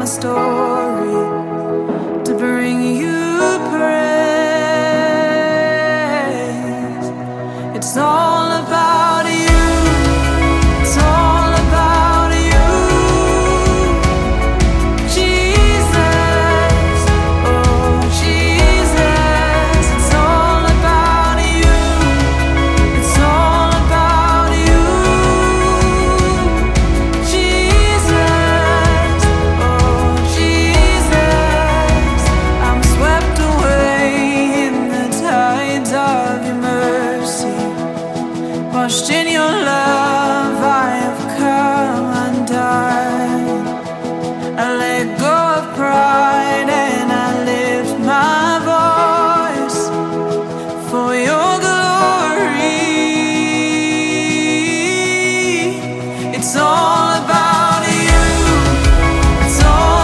story to bring you praise. It's all about you. It's all about you, Jesus. Oh, Jesus. It's all about you. It's all about you, Jesus. Oh, Jesus. I'm swept away in the tides of your mercy. Washed in your love, I have come undone. I let go of pride.